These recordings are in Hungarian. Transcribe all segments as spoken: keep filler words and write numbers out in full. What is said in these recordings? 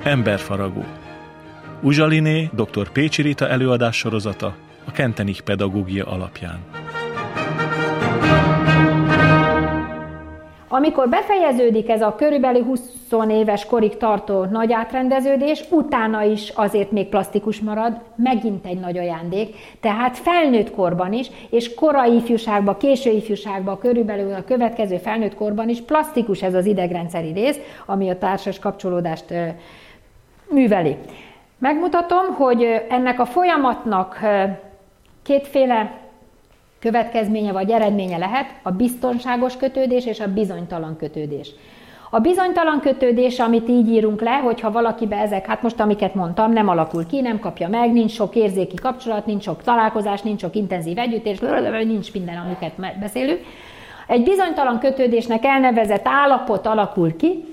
Emberfaragó. Uzsaliné dr. Pécsi Rita előadás sorozata a Kentenich pedagógia alapján. Amikor befejeződik ez a körülbelül húsz éves korig tartó nagy átrendeződés, utána is azért még plastikus marad, megint egy nagy ajándék, tehát felnőtt korban is, és korai ifjúságban, késő ifjúságban, körülbelül a következő felnőtt korban is plastikus ez az idegrendszeri rész, ami a társas kapcsolódást műveli. Megmutatom, hogy ennek a folyamatnak kétféle következménye vagy eredménye lehet a biztonságos kötődés és a bizonytalan kötődés. A bizonytalan kötődés, amit így írunk le, hogyha valakibe ezek, hát most amiket mondtam, nem alakul ki, nem kapja meg, nincs sok érzéki kapcsolat, nincs sok találkozás, nincs sok intenzív együttés, nincs minden, amiket beszélünk. Egy bizonytalan kötődésnek elnevezett állapot alakul ki,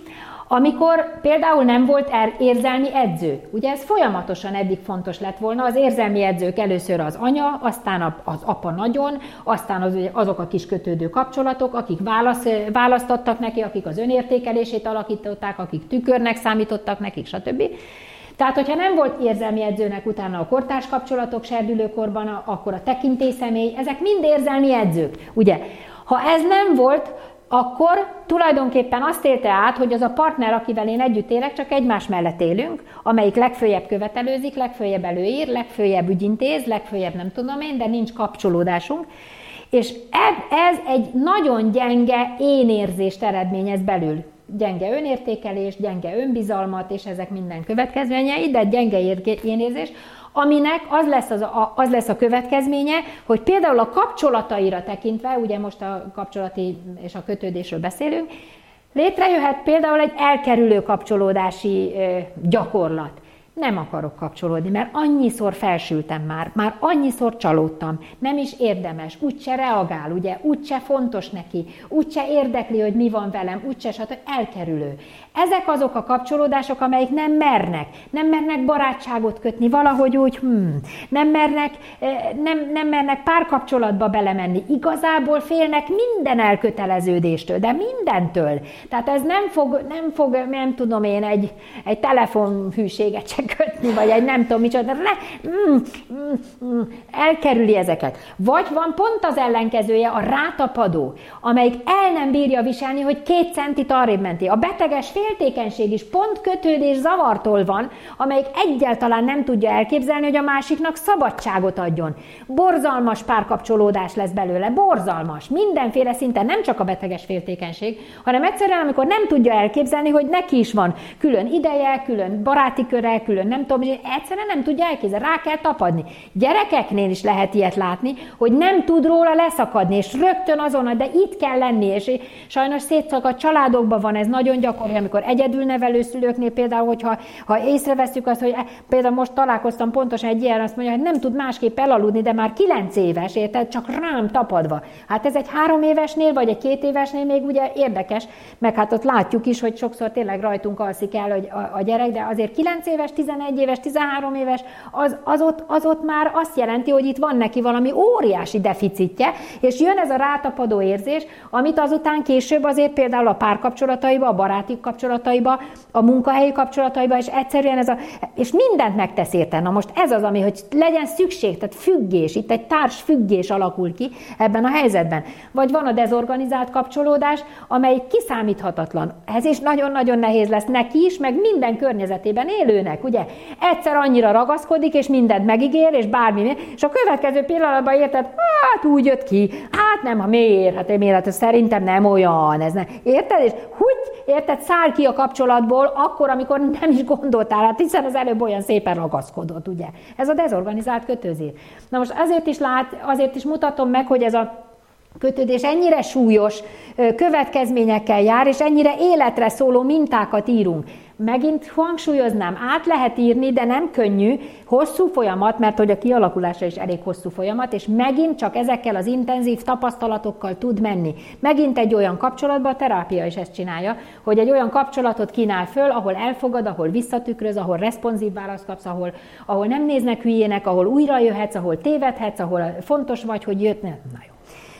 amikor például nem volt érzelmi edző. Ugye ez folyamatosan eddig fontos lett volna, az érzelmi edzők először az anya, aztán az apa nagyon, aztán az, azok a kis kötődő kapcsolatok, akik válasz, választottak neki, akik az önértékelését alakították, akik tükörnek számítottak nekik, stb. Tehát, hogyha nem volt érzelmi edzőnek utána a kortárs kapcsolatok serdülőkorban, akkor a tekintélyszemély, ezek mind érzelmi edzők. Ugye, ha ez nem volt, akkor tulajdonképpen azt élte át, hogy az a partner, akivel én együtt élek, csak egymás mellett élünk, amelyik legföljebb követelőzik, legföljebb előír, legföljebb ügyintéz, legföljebb nem tudom én, de nincs kapcsolódásunk. És ez egy nagyon gyenge énérzést eredményez belül. Gyenge önértékelés, gyenge önbizalmat, és ezek minden következményei, de gyenge énérzés, aminek az lesz, az, a, az lesz a következménye, hogy például a kapcsolataira tekintve, ugye most a kapcsolati és a kötődésről beszélünk, létrejöhet például egy elkerülő kapcsolódási ö, gyakorlat. Nem akarok kapcsolódni, mert annyiszor felsültem már, már annyiszor csalódtam, nem is érdemes, úgyse reagál, ugye, úgyse fontos neki, úgyse érdekli, hogy mi van velem, úgyse, stb. Elkerülő. Ezek azok a kapcsolódások, amelyik nem mernek, nem mernek barátságot kötni, valahogy úgy, hmm, nem mernek, nem, nem mernek párkapcsolatba belemenni. Igazából félnek minden elköteleződéstől, de mindentől. Tehát ez nem fog, nem, fog, nem tudom én, egy, egy telefonhűséget se kötni, vagy egy nem tudom micsoda, mm, mm, mm, elkerüli ezeket. Vagy van pont az ellenkezője, a rátapadó, amelyik el nem bírja viselni, hogy két centit arrébb menti. A beteges féltékenység is pont kötődés zavartól van, amelyik egyáltalán nem tudja elképzelni, hogy a másiknak szabadságot adjon. Borzalmas párkapcsolódás lesz belőle, borzalmas. Mindenféle szinten, nem csak a beteges féltékenység, hanem egyszerűen, amikor nem tudja elképzelni, hogy neki is van külön ideje, külön baráti köre, külön nem tudom, egyszerűen nem tudja elképzelni, rá kell tapadni. Gyerekeknél is lehet ilyet látni, hogy nem tud róla leszakadni, és rögtön azonnal, de itt kell lenni, és sajnos szétszakadt családokban van ez nagyon gyakori, amikor egyedül nevelő szülőknél például, hogyha ha észreveszünk azt, hogy például most találkoztam pontosan egy ilyen, azt mondja, hogy nem tud másképp elaludni, de már kilenc éves, érted, csak rám tapadva. Hát ez egy három évesnél, vagy egy két évesnél még ugye érdekes, meg hát ott látjuk is, hogy sokszor tényleg rajtunk alszik el hogy a, a gyerek, de azért kilenc éves, tizenegy éves, tizenhárom éves, az, az, ott, az ott már azt jelenti, hogy itt van neki valami óriási deficitje, és jön ez a rátapadó érzés, amit azután később azért például a párkapcsolataiba, a baráti kapcsolataiba, a munkahelyi kapcsolataiba, és egyszerűen ez a, és mindent megtesz érte. Na most ez az, ami, hogy legyen szükség, tehát függés, itt egy társ függés alakul ki ebben a helyzetben. Vagy van a dezorganizált kapcsolódás, amely kiszámíthatatlan. Ez is nagyon-nagyon nehéz lesz neki is, meg minden környezetében élőnek, ugye? Egyszer annyira ragaszkodik, és mindent megígér, és bármi, és a következő pillanatban érted, hát úgy jött ki, hát nem, ha miért, hát én miért, szerintem nem olyan, ez nem. Érted? És hogy érted, száll ki a kapcsolatból akkor, amikor nem is gondoltál, hát hiszen az előbb olyan szépen ragaszkodott, ugye? Ez a dezorganizált kötőzés. Na most azért is lát, azért is mutatom meg, hogy ez a kötődés ennyire súlyos következményekkel jár, és ennyire életre szóló mintákat írunk. Megint hangsúlyoznám, át lehet írni, de nem könnyű, hosszú folyamat, mert hogy a kialakulása is elég hosszú folyamat, és megint csak ezekkel az intenzív tapasztalatokkal tud menni. Megint egy olyan kapcsolatban, a terápia is ezt csinálja, hogy egy olyan kapcsolatot kínál föl, ahol elfogad, ahol visszatükröz, ahol responsív választ kapsz, ahol, ahol nem néznek hülyének, ahol újra jöhetsz, ahol tévedhetsz, ahol fontos vagy, hogy jött. Na jó.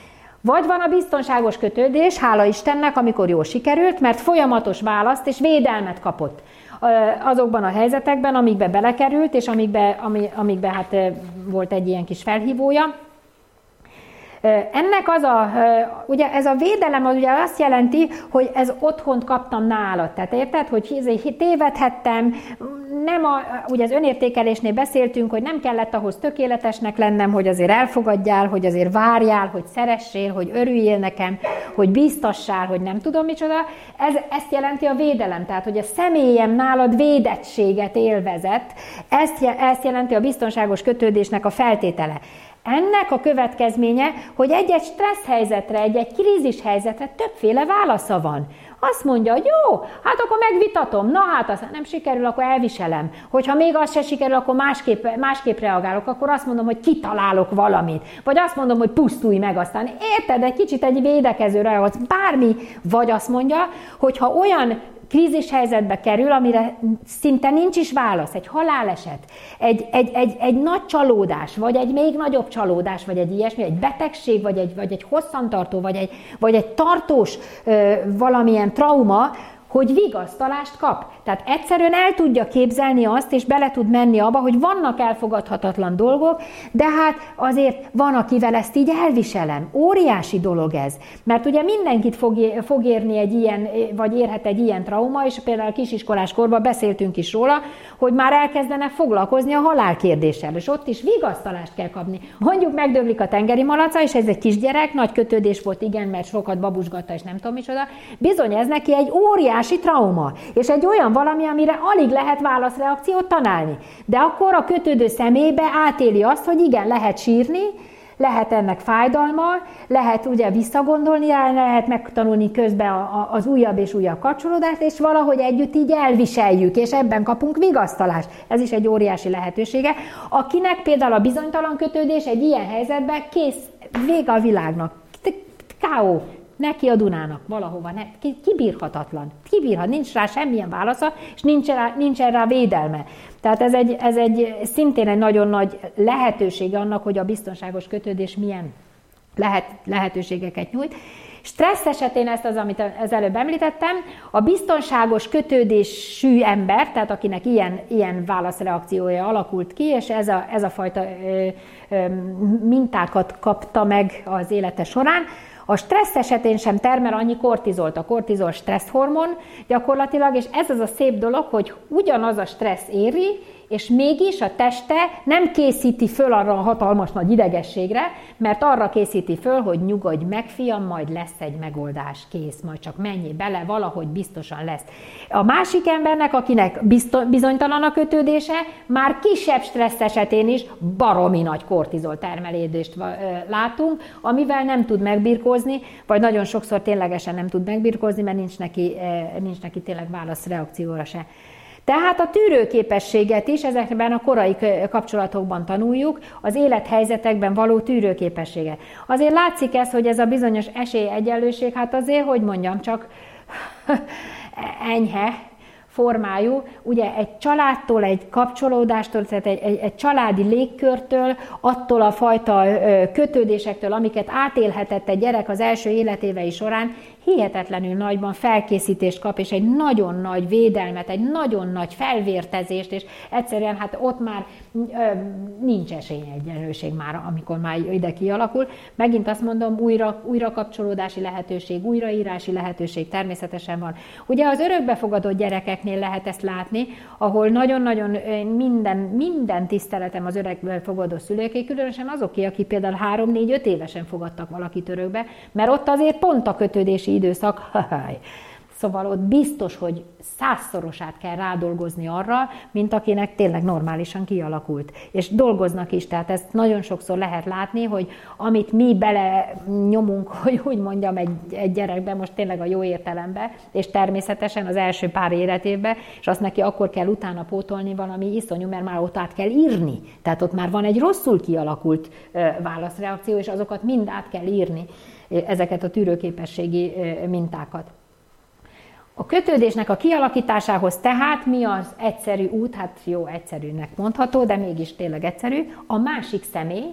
Vagy van a biztonságos kötődés, hála Istennek, amikor jól sikerült, mert folyamatos választ és védelmet kapott azokban a helyzetekben, amikbe belekerült, és amikbe, amikbe hát volt egy ilyen kis felhívója. Ennek az a, ugye ez a védelem az ugye azt jelenti, hogy ez otthont kaptam nálad. Tehát érted, hogy tévedhettem, nem a, ugye az önértékelésnél beszéltünk, hogy nem kellett ahhoz tökéletesnek lennem, hogy azért elfogadjál, hogy azért várjál, hogy szeressél, hogy örüljél nekem, hogy bíztassál, hogy nem tudom micsoda. Ez, ezt jelenti a védelem, tehát hogy a személyem nálad védettséget élvezett, ezt, ezt jelenti a biztonságos kötődésnek a feltétele. Ennek a következménye, hogy egy-egy stressz helyzetre, egy-egy krízis helyzetre többféle válasza van. Azt mondja, hogy jó, hát akkor megvitatom, na hát az nem sikerül, akkor elviselem. Hogyha még az se sikerül, akkor másképp, másképp reagálok, akkor azt mondom, hogy kitalálok valamit. Vagy azt mondom, hogy pusztulj meg aztán. Érted, egy kicsit egy védekező reakció, bármi. Vagy azt mondja, hogy ha olyan krízis helyzetbe kerül, amire szinte nincs is válasz, egy haláleset, egy, egy, egy, egy nagy csalódás, vagy egy még nagyobb csalódás, vagy egy ilyesmi, egy betegség, vagy egy, vagy egy hosszantartó, vagy egy, vagy egy tartós ö, valamilyen trauma, hogy vigasztalást kap. Tehát egyszerűen el tudja képzelni azt, és bele tud menni abba, hogy vannak elfogadhatatlan dolgok, de hát azért van, akivel ezt így elviselem. Óriási dolog ez. Mert ugye mindenkit fog, fog érni egy ilyen, vagy érhet egy ilyen trauma, és például kisiskolás korban beszéltünk is róla, hogy már elkezdenek foglalkozni a halálkérdéssel, és ott is vigasztalást kell kapni. Mondjuk megdöglik a tengeri malaca, és ez egy kisgyerek, nagy kötődés volt, igen, mert sokat babusgatta, és nem tudom micsoda. Bizony ez neki egy óriási trauma, és egy olyan valami, amire alig lehet válaszreakciót találni. De akkor a kötődő személybe átéli azt, hogy igen, lehet sírni, lehet ennek fájdalma, lehet ugye visszagondolni, lehet megtanulni közben a, a, az újabb és újabb kapcsolódást, és valahogy együtt így elviseljük, és ebben kapunk vigasztalást. Ez is egy óriási lehetősége. Akinek például a bizonytalan kötődés egy ilyen helyzetben kész, vége a világnak. ká ó. Neki a Dunának, valahova, ne, kibírhatatlan, kibírhat, nincs rá semmilyen válasza, és nincs rá, nincs rá védelme. Tehát ez egy, ez egy szintén egy nagyon nagy lehetősége annak, hogy a biztonságos kötődés milyen lehet, lehetőségeket nyújt. Stressz esetén ezt az, amit az előbb említettem, a biztonságos kötődésű ember, tehát akinek ilyen, ilyen válaszreakciója alakult ki, és ez a, ez a fajta ö, ö, mintákat kapta meg az élete során, a stressz esetén sem termel annyi kortizolt, a kortizol stresszhormon gyakorlatilag, és ez az a szép dolog, hogy ugyanaz a stressz éri, és mégis a teste nem készíti föl arra a hatalmas nagy idegességre, mert arra készíti föl, hogy nyugodj meg, fiam, majd lesz egy megoldás, kész, majd csak menjél bele, valahogy biztosan lesz. A másik embernek, akinek bizonytalan a kötődése, már kisebb stressz esetén is baromi nagy kortizol termelődést látunk, amivel nem tud megbirkózni, vagy nagyon sokszor ténylegesen nem tud megbirkózni, mert nincs neki, nincs neki tényleg válaszreakcióra se. Tehát a tűrőképességet is ezekben a korai kapcsolatokban tanuljuk, az élethelyzetekben való tűrőképességet. Azért látszik ez, hogy ez a bizonyos esélyegyenlőség, hát azért, hogy mondjam, csak enyhe formájú, ugye egy családtól, egy kapcsolódástól, tehát egy, egy, egy családi légkörtől, attól a fajta kötődésektől, amiket átélhetett egy gyerek az első életévei során, hihetetlenül nagyban felkészítést kap, és egy nagyon nagy védelmet, egy nagyon nagy felvértezést, és egyszerűen hát ott már ö, nincs esélyegyenlőség már, amikor már ide kialakul. Megint azt mondom, újra, újra kapcsolódási lehetőség, újraírási lehetőség természetesen van. Ugye az örökbefogadott gyerekeknél lehet ezt látni, ahol nagyon-nagyon minden, minden tiszteletem az örökbefogadó szülőké, különösen azoké, akik például három, négy, öt évesen fogadtak valakit örökbe, mert ott azért pont a kötődési időszak, szóval ott biztos, hogy százszorosát kell rádolgozni arra, mint akinek tényleg normálisan kialakult. És dolgoznak is, tehát ezt nagyon sokszor lehet látni, hogy amit mi bele nyomunk, hogy úgy mondjam, egy, egy gyerekbe, most tényleg a jó értelemben, és természetesen az első pár életében, és azt neki akkor kell utána pótolni valami iszonyú, mert már ott át kell írni. Tehát ott már van egy rosszul kialakult válaszreakció, és azokat mind át kell írni, ezeket a tűrőképességi mintákat. A kötődésnek a kialakításához tehát mi az egyszerű út, hát jó, egyszerűnek mondható, de mégis tényleg egyszerű, a másik személy,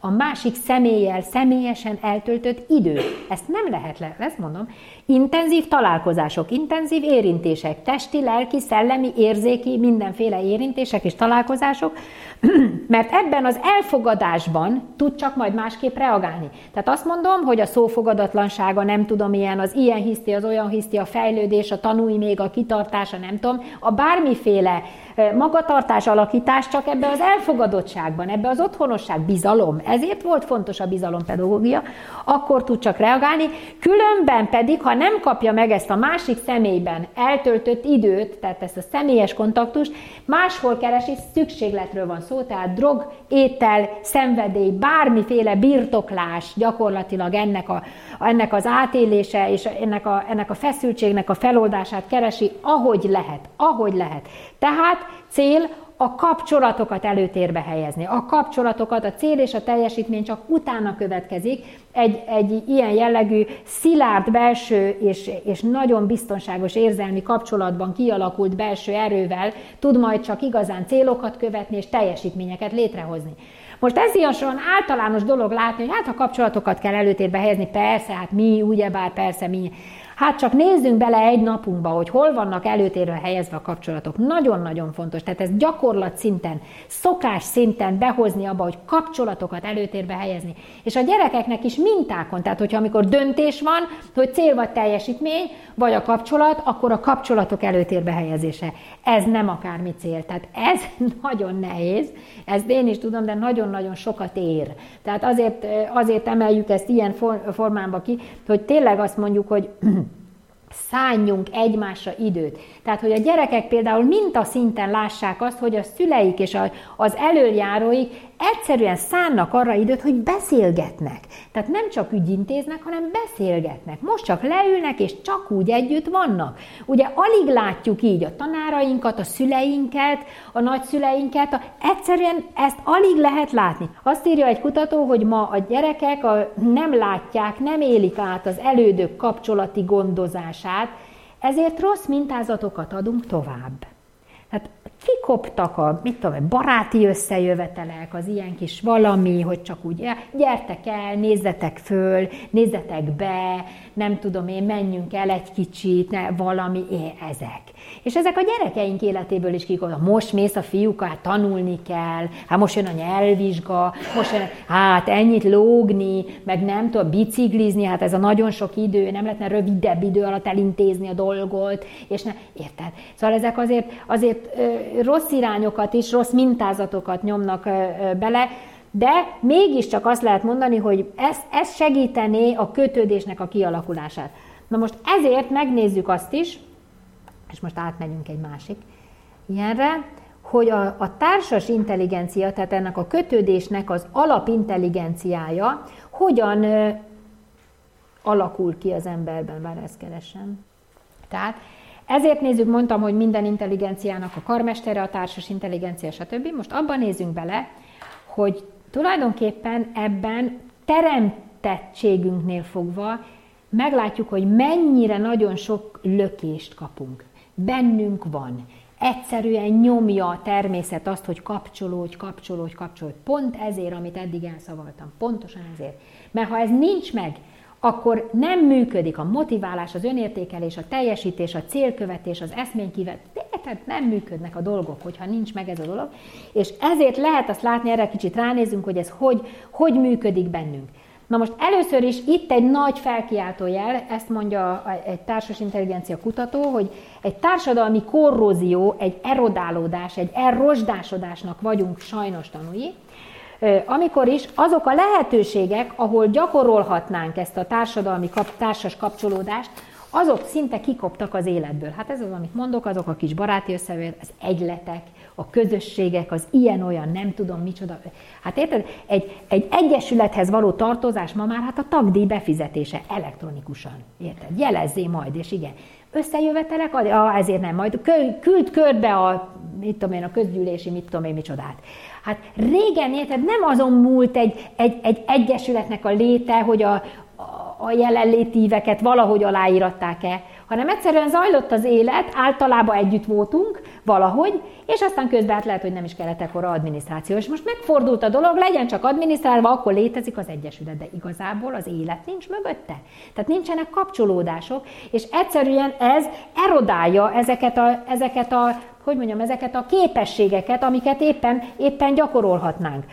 a másik személlyel személyesen eltöltött idő. Ezt nem lehet le, ezt mondom. Intenzív találkozások, intenzív érintések, testi, lelki, szellemi, érzéki, mindenféle érintések és találkozások, mert ebben az elfogadásban tud csak majd másképp reagálni. Tehát azt mondom, hogy a szófogadatlansága, nem tudom, ilyen, az ilyen hiszti, az olyan hiszti, a fejlődés, a tanulj még, a kitartása, nem tudom, a bármiféle magatartás, alakítás csak ebbe az elfogadottságban, ebbe az otthonosság, bizalom, ezért volt fontos a bizalompedagógia, akkor tud csak reagálni, különben pedig, ha nem kapja meg ezt a másik személyben eltöltött időt, tehát ezt a személyes kontaktust, máshol keresi, szükségletről van szó, tehát drog, étel, szenvedély, bármiféle birtoklás gyakorlatilag ennek, a, ennek az átélése és ennek a, ennek a feszültségnek a feloldását keresi, ahogy lehet, ahogy lehet. Tehát cél a kapcsolatokat előtérbe helyezni. A kapcsolatokat, a cél és a teljesítmény csak utána következik. Egy, egy ilyen jellegű szilárd belső és, és nagyon biztonságos érzelmi kapcsolatban kialakult belső erővel tud majd csak igazán célokat követni és teljesítményeket létrehozni. Most ez ilyen soron általános dolog látni, hogy hát a kapcsolatokat kell előtérbe helyezni, persze, hát mi, ugyebár persze mi. Hát csak nézzünk bele egy napunkba, hogy hol vannak előtérbe helyezve a kapcsolatok. Nagyon-nagyon fontos. Tehát ez gyakorlat szinten, szokás szinten behozni abba, hogy kapcsolatokat előtérbe helyezni. És a gyerekeknek is mintákon, tehát hogyha amikor döntés van, hogy cél vagy teljesítmény, vagy a kapcsolat, akkor a kapcsolatok előtérbe helyezése. Ez nem akármi cél. Tehát ez nagyon nehéz, ezt én is tudom, de nagyon-nagyon sokat ér. Tehát azért, azért emeljük ezt ilyen formában ki, hogy tényleg azt mondjuk, hogy szálljunk egymásra időt. Tehát, hogy a gyerekek például mintaszinten lássák azt, hogy a szüleik és az elöljáróik egyszerűen szánnak arra időt, hogy beszélgetnek. Tehát nem csak ügyintéznek, hanem beszélgetnek. Most csak leülnek, és csak úgy együtt vannak. Ugye alig látjuk így a tanárainkat, a szüleinket, a nagyszüleinket, a, egyszerűen ezt alig lehet látni. Azt írja egy kutató, hogy ma a gyerekek a, nem látják, nem élik át az elődök kapcsolati gondozását, ezért rossz mintázatokat adunk tovább. Tehát kikoptak a, mit tudom, baráti összejövetelek, az ilyen kis valami, hogy csak úgy, gyertek el, nézzetek föl, nézzetek be, nem tudom én, menjünk el egy kicsit, ne, valami, é, ezek. És ezek a gyerekeink életéből is kikoptak. Most mész a fiúkkal, hát tanulni kell, hát most jön a nyelvvizsga, most jön, hát ennyit lógni, meg nem tudom, biciklizni, hát ez a nagyon sok idő, nem lehetne rövidebb idő alatt elintézni a dolgot, és ne, érted? Szóval ezek azért, azért ö, rossz irányokat is, rossz mintázatokat nyomnak ö, ö, bele, de mégiscsak azt lehet mondani, hogy ez, ez segítené a kötődésnek a kialakulását. Na most ezért megnézzük azt is, és most átmegyünk egy másik ilyenre, hogy a, a társas intelligencia, tehát ennek a kötődésnek az alapintelligenciája hogyan ö, alakul ki az emberben, bár ezt keresem. Tehát ezért nézzük, mondtam, hogy minden intelligenciának a karmestere, a társas intelligencia, stb. Most abban nézzünk bele, hogy tulajdonképpen ebben teremtettségünknél fogva meglátjuk, hogy mennyire nagyon sok lökést kapunk. Bennünk van. Egyszerűen nyomja a természet azt, hogy kapcsolódj, kapcsolódj, kapcsolódj. Pont ezért, amit eddig elszavaltam. Pontosan ezért. Mert ha ez nincs meg, akkor nem működik a motiválás, az önértékelés, a teljesítés, a célkövetés, az eszménykivetés. Tehát nem működnek a dolgok, hogyha nincs meg ez a dolog. És ezért lehet azt látni, erre kicsit ránézünk, hogy ez hogy, hogy működik bennünk. Na most először is itt egy nagy felkiáltó jel, ezt mondja egy társas intelligencia kutató, hogy egy társadalmi korrózió, egy erodálódás, egy elrosdásodásnak vagyunk sajnos tanúi, amikor is azok a lehetőségek, ahol gyakorolhatnánk ezt a társadalmi kap, társas kapcsolódást, azok szinte kikoptak az életből. Hát ez az, amit mondok, azok a kis baráti összejövetelek, az egyletek, a közösségek, az ilyen-olyan, nem tudom micsoda. Hát érted, egy, egy egyesülethez való tartozás ma már hát a tagdíj befizetése elektronikusan. Érted? Jelezzé majd, és igen. Összejövetelek, ah, ezért nem, majd küld körbe a, mit tudom én, a közgyűlési, mit tudom én, micsodát. Hát régen, érted, nem azon múlt egy, egy, egy egyesületnek a léte, hogy a, a jelenlétíveket valahogy aláíratták-e, hanem egyszerűen zajlott az élet, általában együtt voltunk, valahogy, és aztán közben hát lehet, hogy nem is kellett ekkora adminisztráció. És most megfordult a dolog, legyen csak adminisztrálva, akkor létezik az egyesület, de igazából az élet nincs mögötte. Tehát nincsenek kapcsolódások, és egyszerűen ez erodálja ezeket a, ezeket a, hogy mondjam, ezeket a képességeket, amiket éppen, éppen gyakorolhatnánk.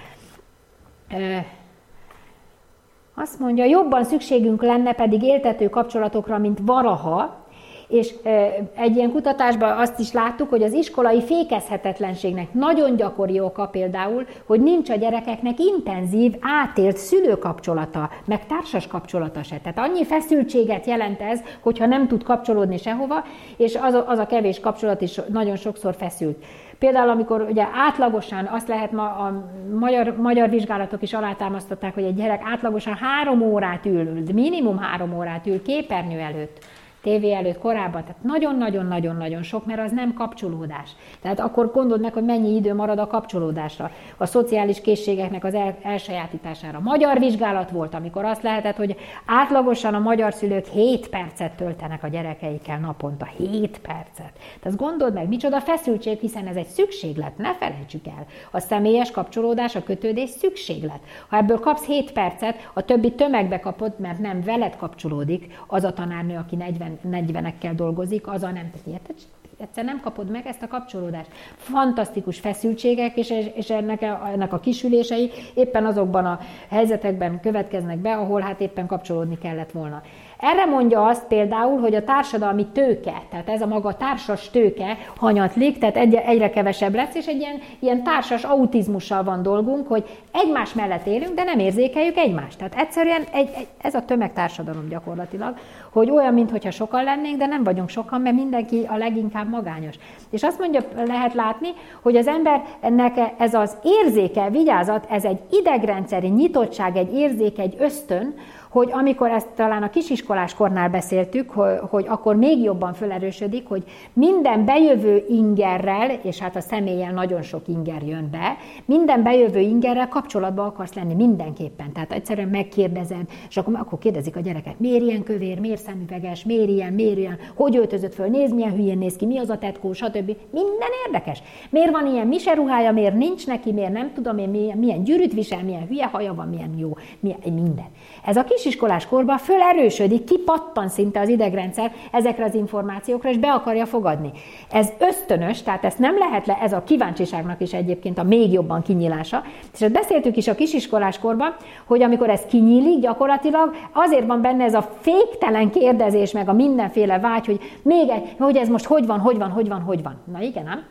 Azt mondja, jobban szükségünk lenne pedig éltető kapcsolatokra, mint valaha, és egy ilyen kutatásban azt is láttuk, hogy az iskolai fékezhetetlenségnek nagyon gyakori oka például, hogy nincs a gyerekeknek intenzív, átélt szülőkapcsolata, meg társas kapcsolata se. Tehát annyi feszültséget jelent ez, hogyha nem tud kapcsolódni sehova, és az a, az a kevés kapcsolat is nagyon sokszor feszült. Például, amikor ugye átlagosan, azt lehet ma a magyar, magyar vizsgálatok is alátámasztották, hogy egy gyerek átlagosan három órát ül, minimum három órát ül képernyő előtt, tévé előtt korábban, tehát nagyon-nagyon-nagyon-nagyon sok, mert az nem kapcsolódás. Tehát akkor gondold meg, hogy mennyi idő marad a kapcsolódásra, a szociális készségeknek az el, elsajátítására. Magyar vizsgálat volt, amikor azt lehetett, hogy átlagosan a magyar szülők hét percet töltenek a gyerekeikkel naponta. hét percet. Tehát gondold meg, micsoda feszültség, hiszen ez egy szükséglet, ne felejtsük el. A személyes kapcsolódás, a kötődés szükséglet. Ha ebből kapsz hét percet, a többi tömegbe kapod, mert nem veled kapcsolódik az a tanárnő, aki negyven negyvenekkel dolgozik, az a nem tett. Egyszer nem kapod meg ezt a kapcsolódást. Fantasztikus feszültségek, és, és ennek, a, ennek a kisülései éppen azokban a helyzetekben következnek be, ahol hát éppen kapcsolódni kellett volna. Erre mondja azt például, hogy a társadalmi tőke, tehát ez a maga társas tőke hanyatlik, tehát egy, egyre kevesebb lesz, és egy ilyen, ilyen társas autizmussal van dolgunk, hogy egymás mellett élünk, de nem érzékeljük egymást. Tehát egyszerűen egy, egy, ez a tömegtársadalom gyakorlatilag, hogy olyan, mintha sokan lennénk, de nem vagyunk sokan, mert mindenki a leginkább magányos. És azt mondja, lehet látni, hogy az embernek ez az érzéke, vigyázat, ez egy idegrendszeri nyitottság, egy érzék, egy ösztön, hogy amikor ezt talán a kisiskolás kornál beszéltük, hogy, hogy akkor még jobban felerősödik, hogy minden bejövő ingerrel, és hát a személlyel nagyon sok inger jön be, minden bejövő ingerrel kapcsolatban akarsz lenni mindenképpen. Tehát egyszerűen megkérdezed, és akkor, akkor kérdezik a gyerekek, miért ilyen kövér, miért szemüveges, miért ilyen, miért ilyen, hogy öltözött föl, nézd, milyen hülyén néz ki, mi az a tetkó, stb. Minden érdekes. Miért van ilyen miseruhája, miért nincs neki, miért nem tudom én, milyen, milyen gyűrűt visel, milyen hülye haja van, milyen jó, milyen, minden. Ez a kisiskolás korban fölerősödik, kipattan szinte az idegrendszer ezekre az információkra, és be akarja fogadni. Ez ösztönös, tehát ezt nem lehet le, ez a kíváncsiságnak is egyébként a még jobban kinyílása. És ezt beszéltük is a kisiskolás korban, hogy amikor ez kinyílik, gyakorlatilag azért van benne ez a féktelen kérdezés, meg a mindenféle vágy, hogy még egy, hogy ez most hogy van, hogy van, hogy van, hogy van. Na igen, nem?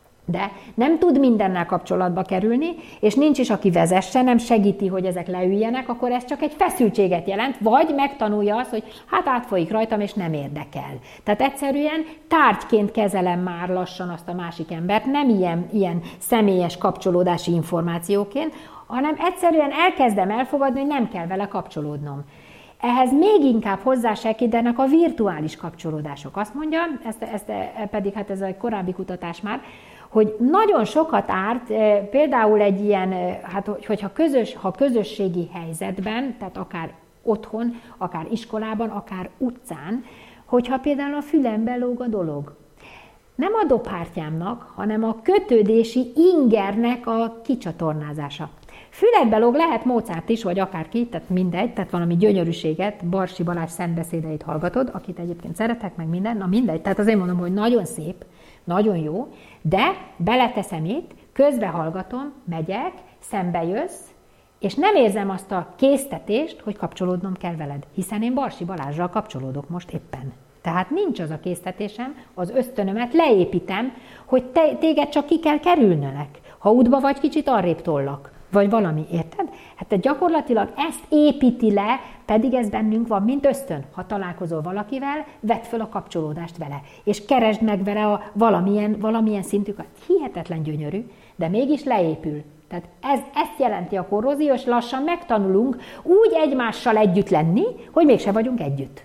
De nem tud mindennel kapcsolatba kerülni, és nincs is, aki vezesse, nem segíti, hogy ezek leüljenek, akkor ez csak egy feszültséget jelent, vagy megtanulja azt, hogy hát átfolyik rajtam, és nem érdekel. Tehát egyszerűen tárgyként kezelem már lassan azt a másik embert, nem ilyen, ilyen személyes kapcsolódási információként, hanem egyszerűen elkezdem elfogadni, hogy nem kell vele kapcsolódnom. Ehhez még inkább hozzásegítenek a virtuális kapcsolódások. Azt mondja, ezt, ezt pedig hát ez egy korábbi kutatás már, hogy nagyon sokat árt például egy ilyen, hát hogyha közös, ha közösségi helyzetben, tehát akár otthon, akár iskolában, akár utcán, hogyha például a fülembe lóg a dolog. Nem a dobhártyámnak, hanem a kötődési ingernek a kicsatornázása. Füledbe lóg, lehet Mozart is, vagy akárki, tehát mindegy, tehát valami gyönyörűséget, Barsi Balázs szentbeszédeit hallgatod, akit egyébként szeretek, meg minden, na mindegy, tehát azért mondom, hogy nagyon szép, nagyon jó, de beleteszem itt, közbehallgatom, megyek, szembe jössz, és nem érzem azt a késztetést, hogy kapcsolódnom kell veled, hiszen én Barsi Balázsral kapcsolódok most éppen. Tehát nincs az a késztetésem, az ösztönömet leépítem, hogy te, téged csak ki kell kerülnönek, ha útba vagy, kicsit arrébb tollak, vagy valami, érted? Hát gyakorlatilag ezt építi le, pedig ez bennünk van, mint ösztön. Ha találkozol valakivel, vedd föl a kapcsolódást vele, és keresd meg vele a valamilyen, valamilyen szintűket. Hihetetlen gyönyörű, de mégis leépül. Tehát ez, ezt jelenti a korrózió, és lassan megtanulunk úgy egymással együtt lenni, hogy mégse vagyunk együtt.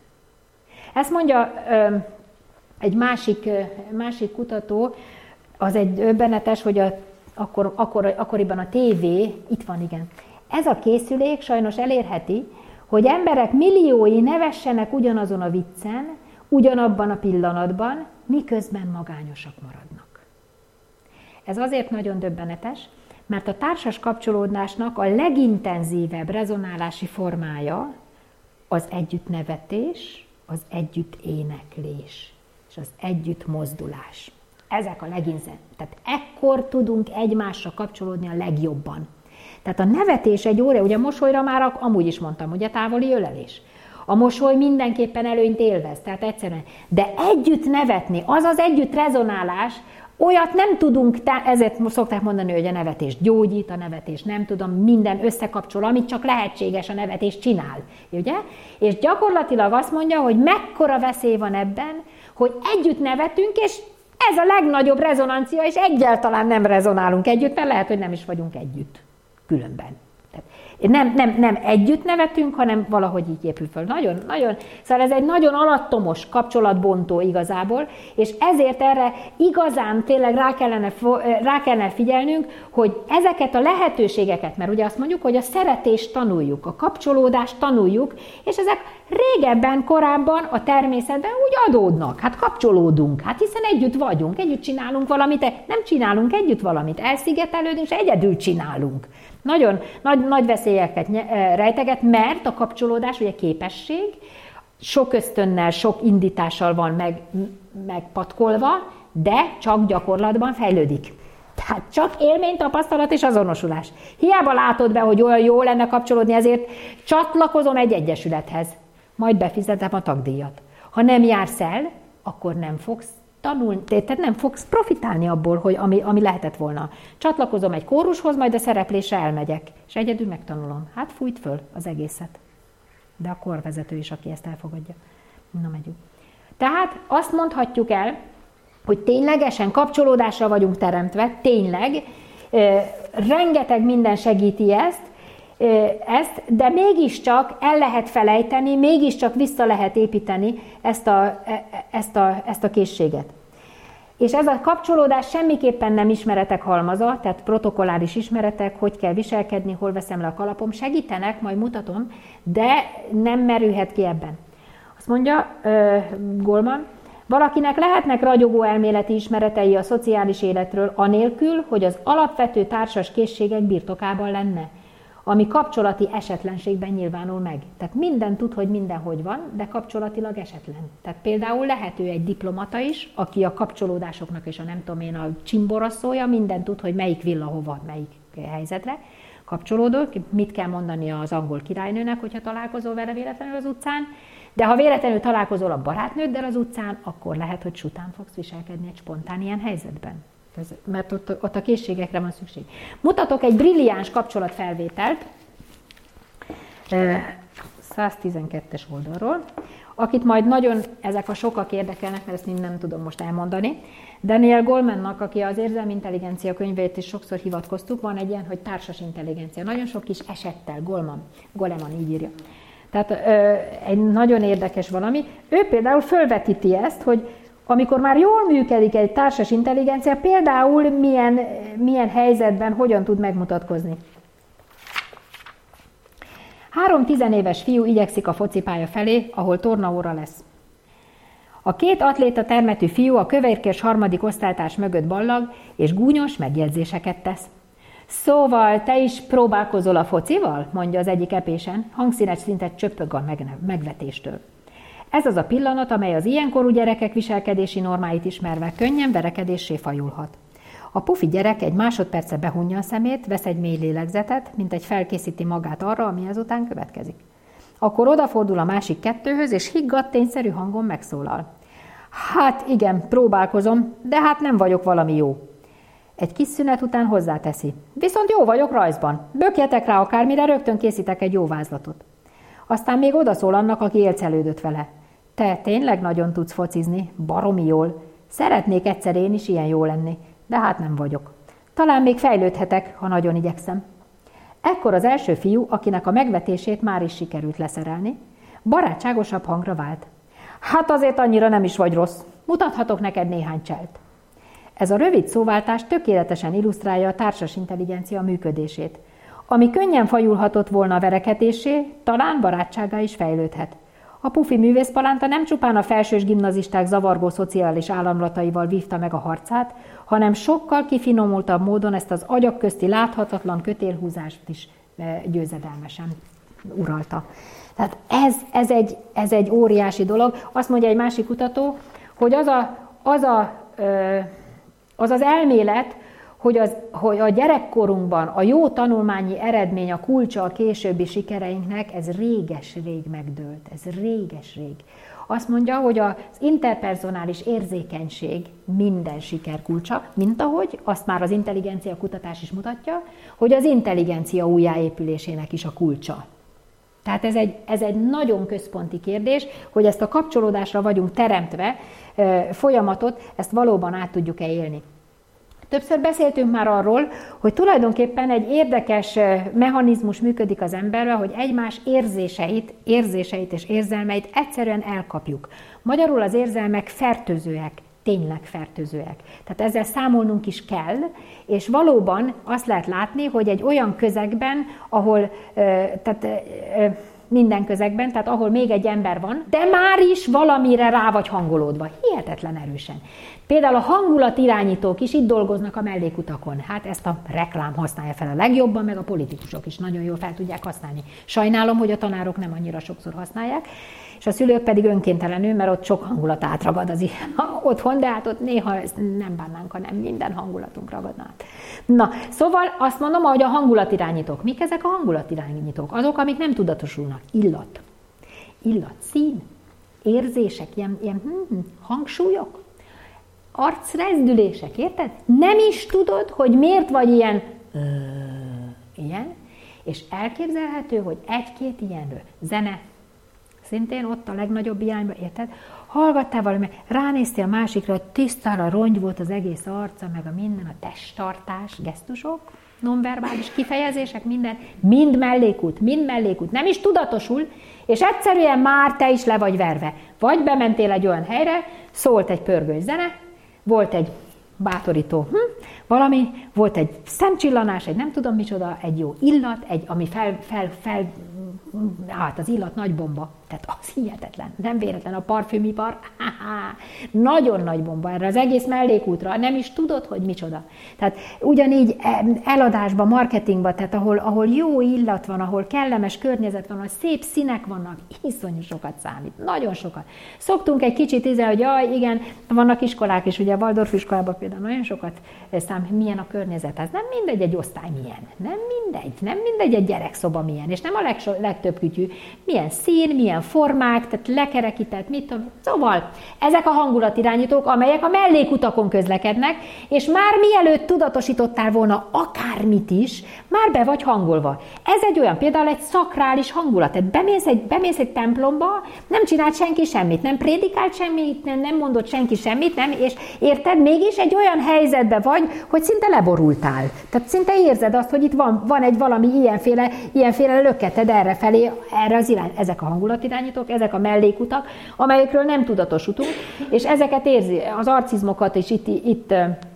Ezt mondja ö, egy másik, ö, másik kutató, az egy döbbenetes, hogy a, akkor, akkor, akkoriban a tévé, itt van, igen, ez a készülék sajnos elérheti, hogy emberek milliói nevessenek ugyanazon a viccen, ugyanabban a pillanatban, miközben magányosak maradnak. Ez azért nagyon döbbenetes, mert a társas kapcsolódásnak a legintenzívebb rezonálási formája az együttnevetés, az együtt éneklés és az együtt mozdulás. Ezek a legintenzívebb. Tehát ekkor tudunk egymásra kapcsolódni a legjobban. Tehát a nevetés egy óra, ugye a mosolyra már amúgy is mondtam, ugye távoli ölelés. A mosoly mindenképpen előnyt élvez, tehát egyszerűen. De együtt nevetni, az az együtt rezonálás, olyat nem tudunk, ezért szokták mondani, hogy a nevetés gyógyít, a nevetés nem tudom, minden összekapcsol, amit csak lehetséges, a nevetés csinál. Ugye? És gyakorlatilag azt mondja, hogy mekkora veszély van ebben, hogy együtt nevetünk, és ez a legnagyobb rezonancia, és egyáltalán nem rezonálunk együtt, mert lehet, hogy nem is vagyunk együtt különben. Nem, nem, nem együtt nevetünk, hanem valahogy így épül föl. Nagyon, nagyon, szóval ez egy nagyon alattomos kapcsolatbontó igazából, és ezért erre igazán tényleg rá kellene, rá kellene figyelnünk, hogy ezeket a lehetőségeket, mert ugye azt mondjuk, hogy a szeretést tanuljuk, a kapcsolódást tanuljuk, és ezek régebben, korábban a természetben úgy adódnak. Hát kapcsolódunk, hát hiszen együtt vagyunk, együtt csinálunk valamit, nem csinálunk együtt valamit, elszigetelődünk, és egyedül csinálunk. Nagyon nagy, nagy veszélyeket rejteget, mert a kapcsolódás ugye képesség, sok ösztönnel, sok indítással van meg, megpatkolva, de csak gyakorlatban fejlődik. Tehát csak élmény, tapasztalat és azonosulás. Hiába látod be, hogy olyan jó lenne kapcsolódni, ezért csatlakozom egy egyesülethez, majd befizetem a tagdíjat. Ha nem jársz el, akkor nem fogsz tanulni, tehát nem fogsz profitálni abból, hogy ami, ami lehetett volna. Csatlakozom egy kórushoz, majd a szereplésre elmegyek, és egyedül megtanulom. Hát fújt föl az egészet. De a korvezető is, aki ezt elfogadja. Na, megyünk. Tehát azt mondhatjuk el, hogy ténylegesen kapcsolódásra vagyunk teremtve, tényleg, rengeteg minden segíti ezt, ezt, de mégiscsak el lehet felejteni, mégiscsak vissza lehet építeni ezt a, ezt a, ezt a készséget. És ez a kapcsolódás semmiképpen nem ismeretek halmaza, tehát protokolláris ismeretek, hogy kell viselkedni, hol veszem le a kalapom, segítenek, majd mutatom, de nem merülhet ki ebben. Azt mondja uh, Goleman, valakinek lehetnek ragyogó elméleti ismeretei a szociális életről, anélkül, hogy az alapvető társas készségek birtokában lenne, ami kapcsolati esetlenségben nyilvánul meg. Tehát minden tud, hogy mindenhogy van, de kapcsolatilag esetlen. Tehát például lehet ő egy diplomata is, aki a kapcsolódásoknak és a nem tudom én a csimboraszója, minden tud, hogy melyik villa hova, melyik helyzetre kapcsolódok, mit kell mondani az angol királynőnek, hogyha találkozol vele véletlenül az utcán, de ha véletlenül találkozol a barátnőddel az utcán, akkor lehet, hogy sután fogsz viselkedni egy spontán ilyen helyzetben. Ez, mert ott, ott a készségekre van szükség. Mutatok egy brilliáns kapcsolatfelvételt száztizenkettes oldalról, akit majd nagyon ezek a sokak érdekelnek, mert ezt mind nem tudom most elmondani. Daniel Golemannak, aki az Érzelmi Intelligencia könyvét is sokszor hivatkoztuk, van egy ilyen, hogy társas intelligencia. Nagyon sok kis esettel, Goleman, Goleman így írja. Tehát egy nagyon érdekes valami. Ő például fölvetíti ezt, hogy amikor már jól működik egy társas intelligencia, például milyen, milyen helyzetben hogyan tud megmutatkozni. Három tizenéves fiú igyekszik a focipálya felé, ahol tornaóra lesz. A két atléta termetű fiú a kövérkés harmadik osztálytárs mögött ballag, és gúnyos megjegyzéseket tesz. Szóval te is próbálkozol a focival? Mondja az egyik epésen, hangszínes szintet csöppög a megvetéstől. Ez az a pillanat, amely az ilyenkorú gyerekek viselkedési normáit ismerve könnyen verekedéssé fajulhat. A pufi gyerek egy másodperce behunja a szemét, vesz egy mély lélegzetet, mint egy felkészíti magát arra, ami ezután következik. Akkor odafordul a másik kettőhöz, és higgadt, tényszerű hangon megszólal. Hát igen, próbálkozom, de hát nem vagyok valami jó. Egy kis szünet után hozzáteszi. Viszont jó vagyok rajzban. Bökjetek rá akármire, rögtön készítek egy jó vázlatot. Aztán még odaszól annak, aki élcelődött vele. Te tényleg nagyon tudsz focizni, baromi jól. Szeretnék egyszer én is ilyen jó lenni, de hát nem vagyok. Talán még fejlődhetek, ha nagyon igyekszem. Ekkor az első fiú, akinek a megvetését már is sikerült leszerelni, barátságosabb hangra vált. Hát azért annyira nem is vagy rossz, mutathatok neked néhány cselt. Ez a rövid szóváltás tökéletesen illusztrálja a társas intelligencia működését. Ami könnyen fajulhatott volna a verekedésé, talán barátsággá is fejlődhet. A Pufi művészpalánta nem csupán a felsős gimnazisták zavargó szociális államlataival vívta meg a harcát, hanem sokkal kifinomultabb módon ezt az agyak közti láthatatlan kötélhúzást is győzedelmesen uralta. Tehát ez, ez, egy, ez egy óriási dolog. Azt mondja egy másik kutató, hogy az a, az, a, az, az elmélet, hogy, az, hogy a gyerekkorunkban a jó tanulmányi eredmény a kulcsa a későbbi sikereinknek, ez réges-rég megdőlt. Ez réges-rég. Azt mondja, hogy az interpersonális érzékenység minden siker kulcsa, mint ahogy azt már az intelligencia kutatás is mutatja, hogy az intelligencia újjáépülésének is a kulcsa. Tehát ez egy, ez egy nagyon központi kérdés, hogy ezt a kapcsolódásra vagyunk teremtve folyamatot, ezt valóban át tudjuk-e élni. Többször beszéltünk már arról, hogy tulajdonképpen egy érdekes mechanizmus működik az emberben, hogy egymás érzéseit, érzéseit és érzelmeit egyszerűen elkapjuk. Magyarul az érzelmek fertőzőek, tényleg fertőzőek. Tehát ezzel számolnunk is kell, és valóban azt lehet látni, hogy egy olyan közegben, ahol tehát, minden közegben, tehát ahol még egy ember van, de már is valamire rá vagy hangolódva, hihetetlen erősen. Például a hangulatirányítók is itt dolgoznak a mellékutakon. Hát ezt a reklám használja fel a legjobban, meg a politikusok is nagyon jól fel tudják használni. Sajnálom, hogy a tanárok nem annyira sokszor használják, és a szülők pedig önkéntelenül, mert ott sok hangulat átragad az otthon, de hát ott néha nem bánnánk, ha nem minden hangulatunk ragadna át. Na, szóval azt mondom, hogy a hangulatirányítók. Mik ezek a hangulatirányítók? Azok, amik nem tudatosulnak. Illat. Illat, szín, érzések, ilyen, ilyen hm, hangsúlyok, arcrezdülések, érted? Nem is tudod, hogy miért vagy ilyen, ö, ilyen, és elképzelhető, hogy egy-két ilyenről. Zene, szintén ott a legnagyobb irányba, érted? Hallgattál valami, ránéztél a másikra, hogy tisztára rongy volt az egész arca, meg a minden, a testtartás, gesztusok, nonverbális kifejezések, minden, mind mellékút, mind mellékút, nem is tudatosul, és egyszerűen már te is le vagy verve. Vagy bementél egy olyan helyre, szólt egy pörgős zene, volt egy bátorító, hm, valami, volt egy szemcsillanás, egy nem tudom micsoda, egy jó illat, egy, ami fel, fel, fel, hát az illat nagy bomba, tehát az hihetetlen, nem véletlen a parfümipar, nagyon nagy bomba erre az egész mellékútra, nem is tudod, hogy micsoda. Tehát ugyanígy eladásban, marketingban, tehát ahol, ahol jó illat van, ahol kellemes környezet van, ahol szép színek vannak, iszonyú sokat számít, nagyon sokat. Szoktunk egy kicsit ízni, hogy jaj, igen, vannak iskolák is, ugye a Waldorf iskolában például nagyon sokat számít, milyen a környezet, ez nem mindegy egy osztály milyen, nem mindegy, nem mindegy egy gyerekszoba milyen, és nem a legso- legtöbb kütyű, milyen szín, milyen formák, tehát lekerekített, mit tudom. Szóval ezek a hangulatirányítók, amelyek a mellékutakon közlekednek, és már mielőtt tudatosítottál volna akármit is, már be vagy hangolva. Ez egy olyan, például egy szakrális hangulat. Tehát bemész egy, bemész egy templomba, nem csinált senki semmit, nem prédikált semmit, nem, nem mondott senki semmit, nem, és érted, mégis egy olyan helyzetben vagy, hogy szinte leborultál. Tehát szinte érzed azt, hogy itt van, van egy valami ilyenféle, ilyenféle löketed errefelé, erre az irány. Ezek a hangulatirányítók, ezek a mellékutak, amelyekről nem tudatosítunk, és ezeket érzi, az arcizmokat is itt, itt,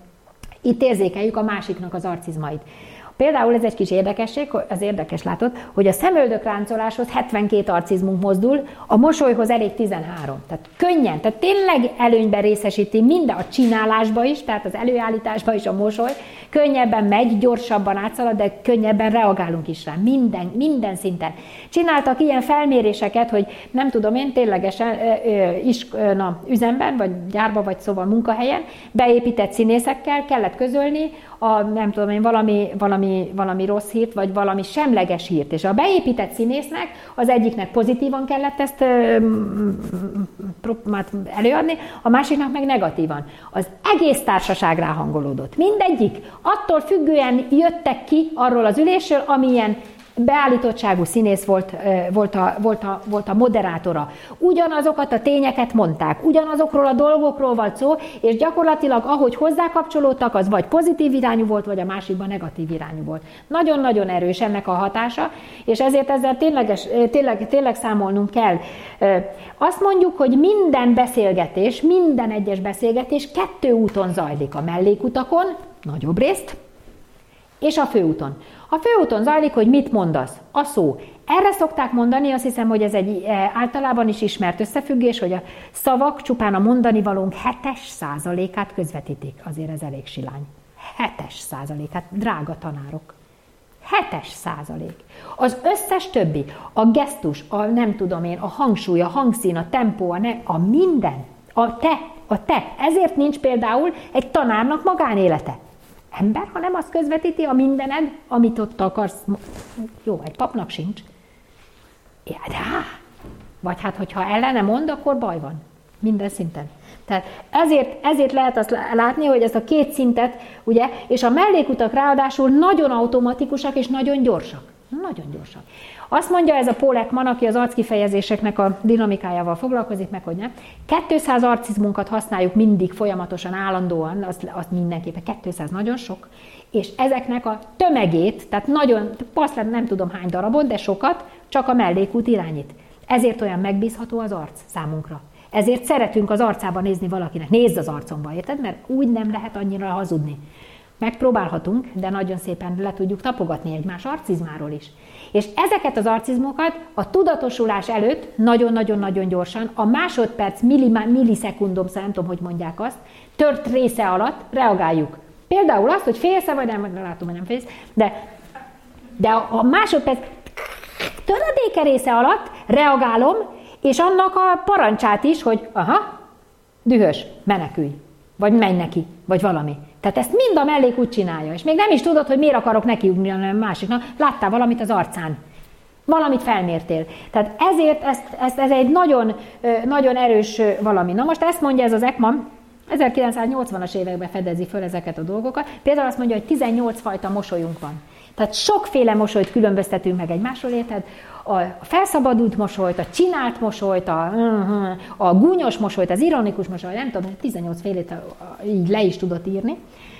itt érzékeljük a másiknak az arcizmait. Például ez egy kis érdekesség, az érdekes látod, hogy a szemöldökráncoláshoz hetvenkét arcizmunk mozdul, a mosolyhoz elég tizenhárom. Tehát könnyen, tehát tényleg előnyben részesíti minden a csinálásba is, tehát az előállításba is a mosoly, könnyebben megy, gyorsabban átszalad, de könnyebben reagálunk is rá, minden, minden szinten. Csináltak ilyen felméréseket, hogy nem tudom én, ténylegesen is, na, üzemben, vagy gyárba, vagy szóval munkahelyen, beépített színészekkel kellett közölni a, nem tudom én, valami, valami, valami rossz hírt, vagy valami semleges hírt. És a beépített színésznek az egyiknek pozitívan kellett ezt előadni, a másiknak meg negatívan. Az egész társaság ráhangolódott. Mindegyik. Attól függően jöttek ki arról az ülésről, amilyen beállítottságú színész volt, volt, a, volt, a, volt a moderátora. Ugyanazokat a tényeket mondták, ugyanazokról a dolgokról volt szó, és gyakorlatilag ahogy hozzákapcsolódtak, az vagy pozitív irányú volt, vagy a másikban negatív irányú volt. Nagyon-nagyon erős ennek a hatása, és ezért ezzel tényleges, tényleg, tényleg számolnunk kell. Azt mondjuk, hogy minden beszélgetés, minden egyes beszélgetés kettő úton zajlik, a mellékutakon, nagyobb részt, és a főúton. A főúton zajlik, hogy mit mondasz, a szó. Erre szokták mondani, azt hiszem, hogy ez egy általában is ismert összefüggés, hogy a szavak csupán a mondani valónk hetes százalékát közvetítik. Azért ez elég silány. Hetes százalékát, drága tanárok. Hetes százalék. Az összes többi, a gesztus, a nem tudom én, a hangsúly, a hangszín, a tempó, a, ne, a minden, a te, a te. Ezért nincs például egy tanárnak magánélete. Ember, ha nem azt közvetíti a mindened, amit ott akarsz. Jó, egy papnak sincs. Ja, de vagy hát, hogyha ellene mond, akkor baj van. Minden szinten. Tehát ezért, ezért lehet azt látni, hogy ezt a két szintet, ugye, és a mellékutak ráadásul nagyon automatikusak és nagyon gyorsak. Nagyon gyorsak. Azt mondja ez a Paul Ekman, aki az arckifejezéseknek a dinamikájával foglalkozik, meg hogy nem. kétszáz arcizmunkat használjuk mindig folyamatosan, állandóan, azt, azt mindenképpen, kétszáz nagyon sok, és ezeknek a tömegét, tehát nagyon, passz nem tudom hány darabot, de sokat, csak a mellékút irányít. Ezért olyan megbízható az arc számunkra. Ezért szeretünk az arcába nézni valakinek. Nézd az arcomba, érted? Mert úgy nem lehet annyira hazudni. Megpróbálhatunk, de nagyon szépen le tudjuk tapogatni egymás arcizmáról is. És ezeket az arcizmokat a tudatosulás előtt nagyon-nagyon-nagyon gyorsan, a másodperc, millisekundum, nem tudom, hogy mondják azt, tört része alatt reagáljuk. Például azt, hogy félsz-e, vagy nem, látom, hogy nem félsz, de, de a másodperc töredéke része alatt reagálom, és annak a parancsát is, hogy aha, dühös, menekülj, vagy menj neki, vagy valami. Tehát ezt mind a mellék úgy csinálja, és még nem is tudod, hogy miért akarok nekiugni a másiknak, láttál valamit az arcán, valamit felmértél. Tehát ezért ezt, ezt, ez egy nagyon, nagyon erős valami. Na most ezt mondja ez az Ekman, ezerkilencszáznyolcvanas években fedezi föl ezeket a dolgokat. Például azt mondja, hogy tizennyolc fajta mosolyunk van. Tehát sokféle mosolyt különböztetünk meg egymásról, érted? A felszabadult mosolyt, a csinált mosolyt, a, a gúnyos mosolyt, az ironikus mosolyt, nem tudom, tizennyolc félét így le is tudott írni.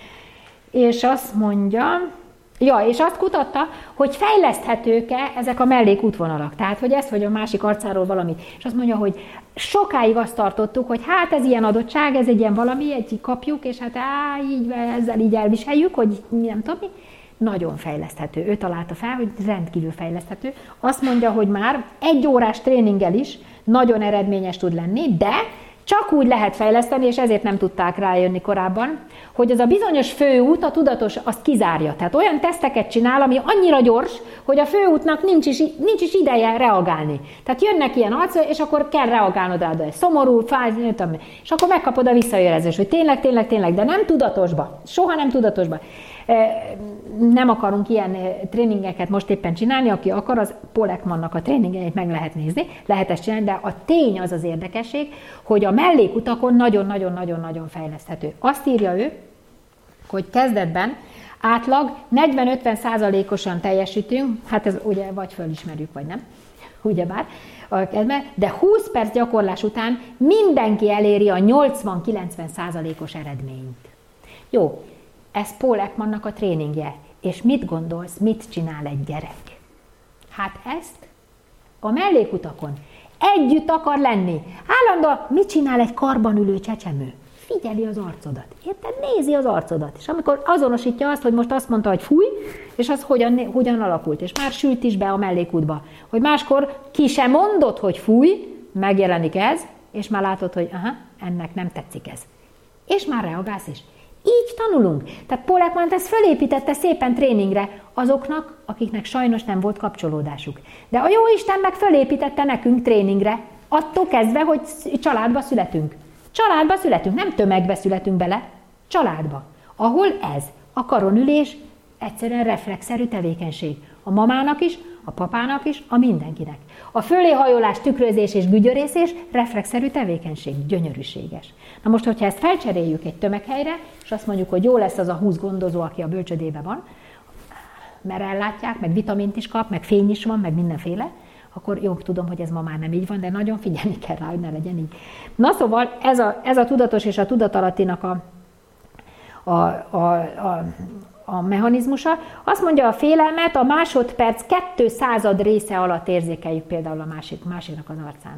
És azt mondja, ja, és azt kutatta, hogy fejleszthetők-e ezek a mellékútvonalak. Tehát, hogy ez, hogy a másik arcáról valamit. És azt mondja, hogy sokáig azt tartottuk, hogy hát ez ilyen adottság, ez egy ilyen valami, egy kapjuk, és hát á, így, ezzel így elviseljük, hogy nem tudom mi. Nagyon fejleszthető. Ő találta fel, hogy rendkívül fejleszthető. Azt mondja, hogy már egy órás tréninggel is nagyon eredményes tud lenni, de csak úgy lehet fejleszteni, és ezért nem tudták rájönni korábban, hogy az a bizonyos főút, a tudatos, azt kizárja. Tehát olyan teszteket csinál, ami annyira gyors, hogy a főútnak nincs is, nincs is ideje reagálni. Tehát jönnek ilyen arcok, és akkor kell reagálnod rá, de szomorú, fáj, és akkor megkapod a visszajelzést, hogy tényleg, tényleg, tényleg, de nem tudatosba. Soha nem tudatosba. Nem akarunk ilyen tréningeket most éppen csinálni, aki akar, az Paul Ekmannak a tréningeit meg lehet nézni, lehet ezt csinálni, de a tény az az érdekesség, hogy a mellékutakon nagyon-nagyon-nagyon-nagyon fejleszthető. Azt írja ő, hogy kezdetben átlag negyven-ötven százalékosan teljesítünk, hát ez ugye vagy fölismerjük, vagy nem, ugyebár, de húsz perc gyakorlás után mindenki eléri a nyolcvan-kilencven százalékos eredményt. Jó, ez Paul Ekmannak a tréningje. És mit gondolsz, mit csinál egy gyerek? Hát ezt a mellékutakon együtt akar lenni. Állandóan mit csinál egy karban ülő csecsemő? Figyeli az arcodat. Érted? Nézi az arcodat. És amikor azonosítja azt, hogy most azt mondta, hogy fúj, és az hogyan, hogyan alakult. És már sült is be a mellékútba. Hogy máskor ki sem mondott, hogy fúj, megjelenik ez, és már látod, hogy aha, ennek nem tetszik ez. És már reagálsz is. Így tanulunk. Tehát Paul Ekman ezt fölépítette szépen tréningre azoknak, akiknek sajnos nem volt kapcsolódásuk. De a Jóisten meg fölépítette nekünk tréningre, attól kezdve, hogy családba születünk. Családba születünk, nem tömegbe születünk bele, családba. Ahol ez, a karonülés egyszerűen reflexzerű tevékenység. A mamának is, a papának is, a mindenkinek. A föléhajolás, tükrözés és gügyörészés reflexzerű tevékenység, gyönyörűséges. Na most, hogyha ezt felcseréljük egy tömeghelyre, és azt mondjuk, hogy jó lesz az a húsz gondozó, aki a bölcsödében van, mert ellátják, meg vitamint is kap, meg fény is van, meg mindenféle, akkor jó, tudom, hogy ez ma már nem így van, de nagyon figyelni kell rá, hogy ne legyen így. Na szóval ez a, ez a tudatos és a tudatalattinak a, a, a, a, a mechanizmusa. Azt mondja, a félelmet a másodperc kettő század része alatt érzékeljük például a másik, másiknak az arcán.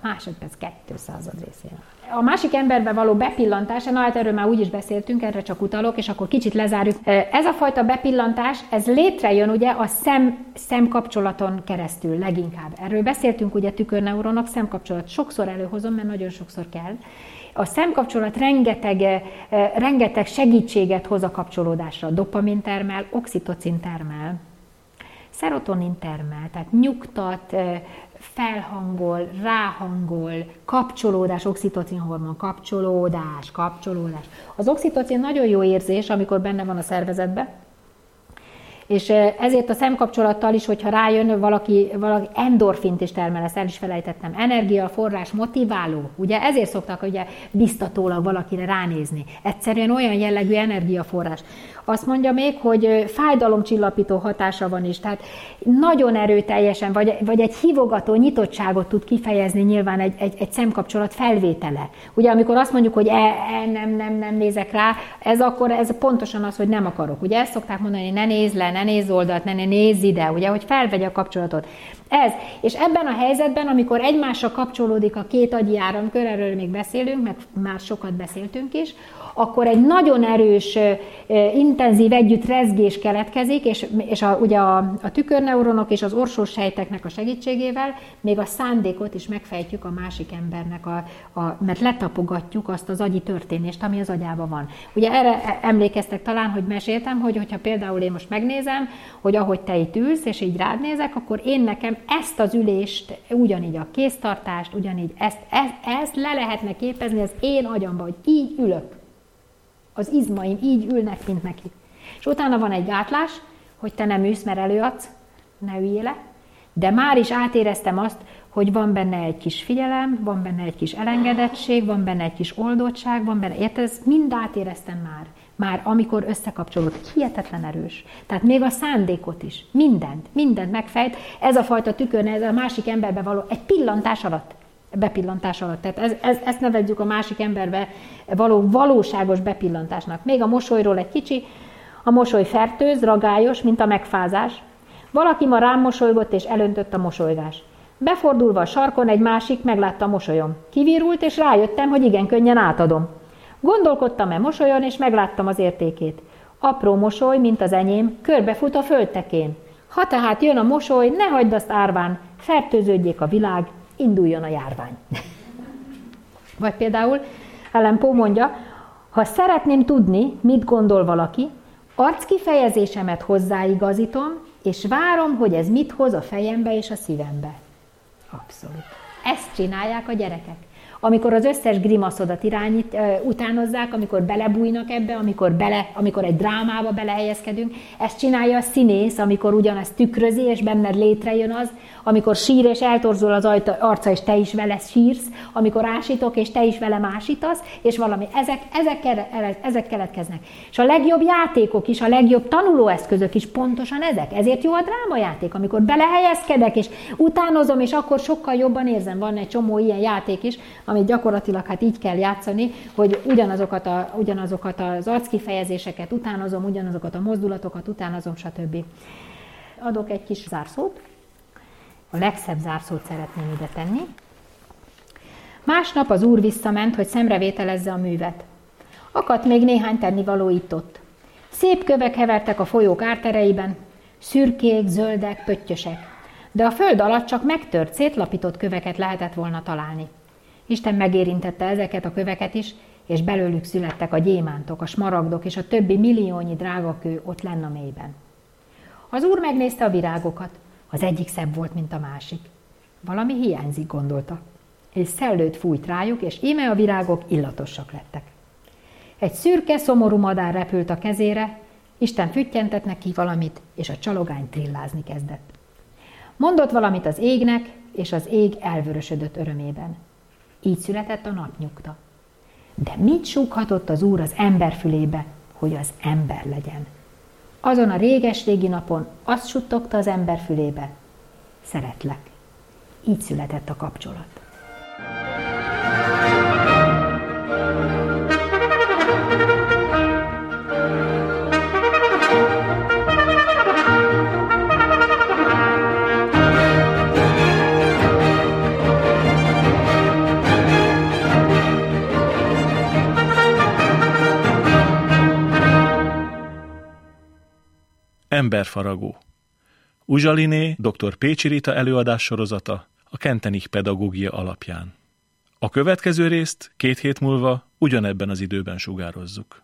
másodperc kétszázad részén. A másik emberbe való bepillantás, na hát erről már úgy is beszéltünk, erre csak utalok, és akkor kicsit lezárjuk. Ez a fajta bepillantás, ez létrejön ugye a szem, szemkapcsolaton keresztül leginkább. Erről beszéltünk ugye tükörneuronok, szemkapcsolat. Sokszor előhozom, mert nagyon sokszor kell. A szemkapcsolat rengeteg, rengeteg segítséget hoz a kapcsolódásra. Dopamin termel, oxitocin termel, szerotonin termel, tehát nyugtat, felhangol, ráhangol, kapcsolódás, oxitocin hormon, kapcsolódás, kapcsolódás. Az oxitocin nagyon jó érzés, amikor benne van a szervezetben, és ezért a szemkapcsolattal is, hogyha rájön valaki, valaki endorfint is termel, ezt el is felejtettem, energia, forrás, motiváló, ugye ezért szoktak ugye biztatólag valakire ránézni. Egyszerűen olyan jellegű energiaforrás. Azt mondja még, hogy fájdalomcsillapító hatása van is, tehát nagyon erőteljesen, vagy, vagy egy hívogató nyitottságot tud kifejezni nyilván egy, egy, egy szemkapcsolat felvétele. Ugye amikor azt mondjuk, hogy e, e, nem, nem, nem nézek rá, ez akkor ez pontosan az, hogy nem akarok. Ugye ezt szokták mondani, ne nézz le, ne nézz oldalt, ne, ne nézz ide, ugye, hogy felvegye a kapcsolatot. Ez. És ebben a helyzetben, amikor egymásra kapcsolódik a két agyi áramkör, erről még beszélünk, mert már sokat beszéltünk is, akkor egy nagyon erős, intenzív együttrezgés keletkezik, és, és a, ugye a, a tükörneuronok és az orsós sejteknek a segítségével még a szándékot is megfejtjük a másik embernek, a, a, mert letapogatjuk azt az agyi történést, ami az agyában van. Ugye erre emlékeztek talán, hogy meséltem, hogy hogyha például én most megnézem, hogy ahogy te itt ülsz, és így rád nézek, akkor én nekem ezt az ülést, ugyanígy a kéztartást, ugyanígy ezt, ezt, ezt le lehetne képezni az én agyamba, hogy így ülök. Az izmaim így ülnek, mint neki. És utána van egy gátlás, hogy te nem ülsz, mert előadsz, ne üljél le, de már is átéreztem azt, hogy van benne egy kis figyelem, van benne egy kis elengedettség, van benne egy kis oldottság, van benne, érted, ezt mind átéreztem már. Már amikor összekapcsolódott, hihetetlen erős. Tehát még a szándékot is, mindent, mindent megfejt, ez a fajta tükör, ez a másik emberbe való egy pillantás alatt. Bepillantás alatt. Tehát ez, ez, ezt nevezzük a másik emberbe való valóságos bepillantásnak. Még a mosolyról egy kicsi, a mosoly fertőz, ragályos, mint a megfázás. Valaki ma rám mosolygott és elöntött a mosolygás. Befordulva a sarkon egy másik meglátta a mosolyom. Kivirult és rájöttem, hogy igen könnyen átadom. Gondolkodtam-e mosolyon és megláttam az értékét. Apró mosoly, mint az enyém, körbefut a földtekén. Ha tehát jön a mosoly, ne hagyd azt árván, fertőződjék a világ, induljon a járvány. Vagy például Allan Poe mondja, ha szeretném tudni, mit gondol valaki, arckifejezésemet hozzáigazítom, és várom, hogy ez mit hoz a fejembe és a szívembe. Abszolút. Ezt csinálják a gyerekek. Amikor az összes grimaszodat irányít, utánozzák, amikor belebújnak ebbe, amikor, bele, amikor egy drámába belehelyezkedünk, ezt csinálja a színész, amikor ugyanezt tükrözi, és benned létrejön az, amikor sír és eltorzul az arca, és te is vele sírsz, amikor ásítok, és te is vele másítasz, és valami. Ezek, ezek, ezek keletkeznek. És a legjobb játékok is, a legjobb tanulóeszközök is pontosan ezek. Ezért jó a drámajáték, amikor belehelyezkedek, és utánozom, és akkor sokkal jobban érzem. Van egy csomó ilyen játék is, amit gyakorlatilag hát így kell játszani, hogy ugyanazokat, a, ugyanazokat az arckifejezéseket utánozom, ugyanazokat a mozdulatokat utánozom, stb. Adok egy kis zárszót. A legszebb zárszót szeretném ide tenni. Másnap az úr visszament, hogy szemrevételezze a művet. Akadt még néhány tennivaló itt-ott. Szép kövek hevertek a folyók ártereiben, szürkék, zöldek, pöttyösek, de a föld alatt csak megtört, szétlapított köveket lehetett volna találni. Isten megérintette ezeket a köveket is, és belőlük születtek a gyémántok, a smaragdok és a többi milliónyi drágakő ott lenn a mélyben. Az úr megnézte a virágokat, az egyik szebb volt, mint a másik. Valami hiányzik, gondolta, és szellőt fújt rájuk, és íme a virágok illatosak lettek. Egy szürke, szomorú madár repült a kezére, Isten füttyentett neki valamit, és a csalogány trillázni kezdett. Mondott valamit az égnek, és az ég elvörösödött örömében. Így született a napnyugta. De mit súghatott az úr az ember fülébe, hogy az ember legyen? Azon a réges-régi napon azt suttogta az ember fülébe. Szeretlek. Így született a kapcsolat. Emberfaragó. Uzsaliné dr. Pécsi Rita előadássorozata a Kentenich pedagógia alapján. A következő részt két hét múlva ugyanebben az időben sugározzuk.